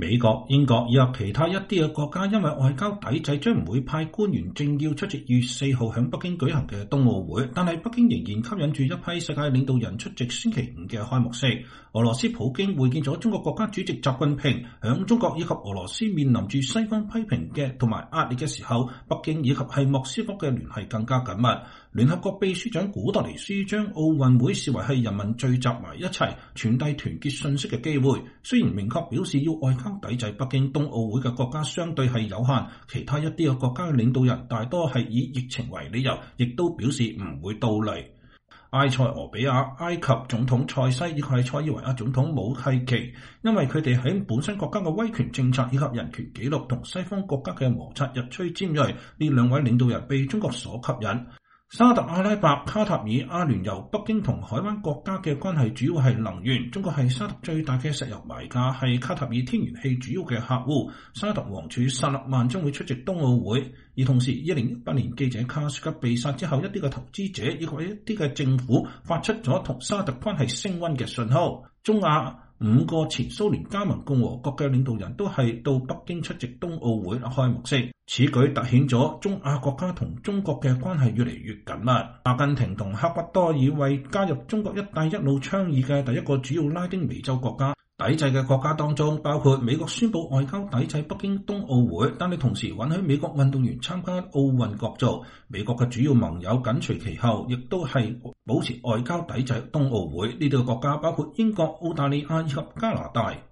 美國、英國以及其他一啲嘅國家因為外交抵制，將唔會派官員政要出席2月4號喺北京舉行嘅冬奧會，但係北京仍然吸引住一批世界領導人出席星期五嘅開幕式。俄羅斯普京會見咗中國國家主席習近平，響中國以及俄羅斯面臨住西方批評嘅同埋壓力嘅時候，北京以及係莫斯科嘅聯繫更加緊密。聯合國秘書長古特雷斯將奧運會視為係人民聚集埋一齊傳遞團結信息嘅機會，雖然明確表示要外交抵制北京冬奧會嘅國家相對係有限，其他一啲嘅國家嘅領導人大多係以疫情為理由，亦都表示唔會到嚟。埃塞俄比亞、埃及總統塞西以及係塞爾維亞總統武契奇，因為佢哋喺本身國家嘅威權政策以及人權紀錄同西方國家嘅摩擦日趨尖銳，呢兩位領導人被中國所吸引。沙特阿拉伯、卡塔爾、阿聯酋、北京同海灣國家嘅關係主要係能源，中國係沙特最大嘅石油買家，係卡塔爾天然氣主要嘅客戶。沙特王儲薩勒曼將會出席冬奧會，而同時2018年記者卡舒吉被殺之後，一啲嘅投資者以及一啲嘅政府發出咗同沙特關係升溫嘅信號。中亞5個前蘇聯加盟共和國嘅領導人都係到北京出席冬奧會開幕式，此舉凸顯咗中亞國家同中國嘅關係越嚟越緊密。阿根廷同厄瓜多爾為加入中國一帶一路倡議嘅第一個主要拉丁美洲國家。抵制嘅國家當中，包括美國宣布外交抵制北京冬奧會，但係同時允許美國運動員參加奧運角逐。美國嘅主要盟友緊隨其後，亦都係保持外交抵制冬奧會。呢啲嘅國家包括英國、澳大利亞以及加拿大。